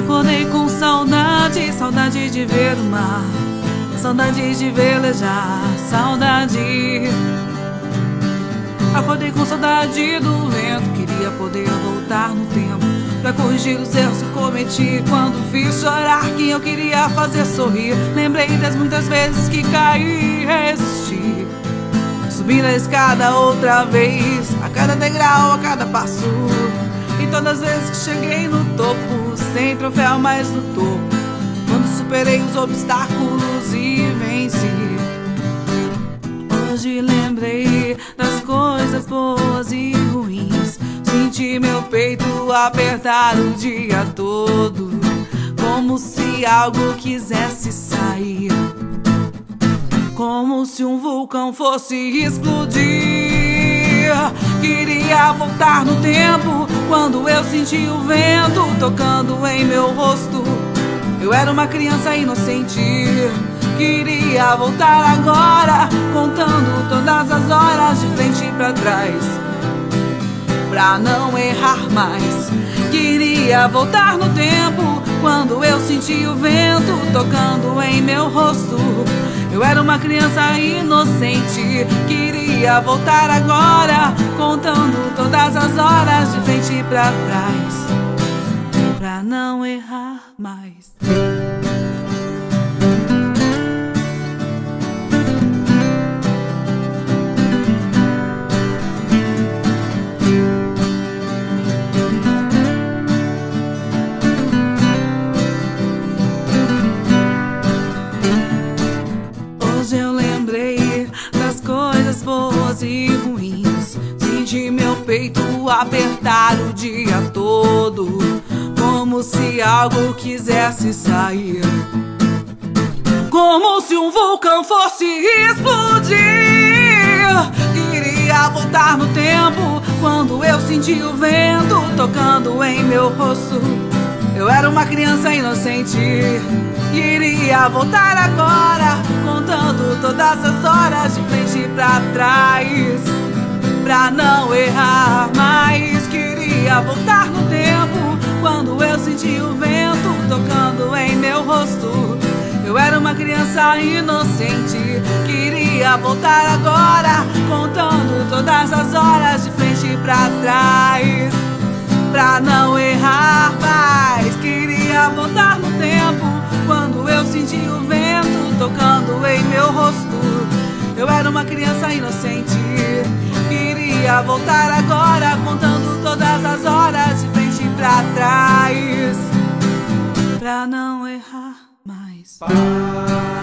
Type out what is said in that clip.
acordei com saudade, saudade de ver o mar, saudade de velejar, saudade. Acordei com saudade do vento, queria poder voltar no tempo pra corrigir os erros que cometi quando fiz chorar quem eu queria fazer sorrir. Lembrei das muitas vezes que caí e resisti, subindo a escada outra vez, a cada degrau, a cada passo. E todas as vezes que cheguei no topo, sem troféu mais no topo, quando superei os obstáculos e venci. Hoje lembrei das coisas boas e ruins, senti meu peito apertar o dia todo, como se algo quisesse sair, como se um vulcão fosse explodir. Queria voltar no tempo, quando eu senti o vento tocando em meu rosto. Eu era uma criança inocente. Queria voltar agora, contando todas as horas de frente pra trás, pra não errar mais. Queria voltar no tempo, quando eu senti o vento tocando em meu rosto. Eu era uma criança inocente. Queria voltar agora, contando todas as horas de frente pra trás, pra não errar mais. Hoje eu lembrei das coisas boas e ruins, senti meu peito apertar o dia todo, como se algo quisesse sair, como se um vulcão fosse explodir. Queria voltar no tempo, quando eu senti o vento tocando em meu rosto. Eu era uma criança inocente. Queria voltar agora, contando todas as horas de frente pra trás, pra não errar mais. Queria voltar no tempo, quando eu senti o vento tocando em meu rosto. Eu era uma criança inocente. Queria voltar agora, contando todas as horas de frente pra trás, pra não errar mais. Queria voltar no tempo, quando eu senti o vento tocando em meu rosto. Eu era uma criança inocente. Queria voltar agora, contando todas as horas de frente pra trás, pra não errar mais.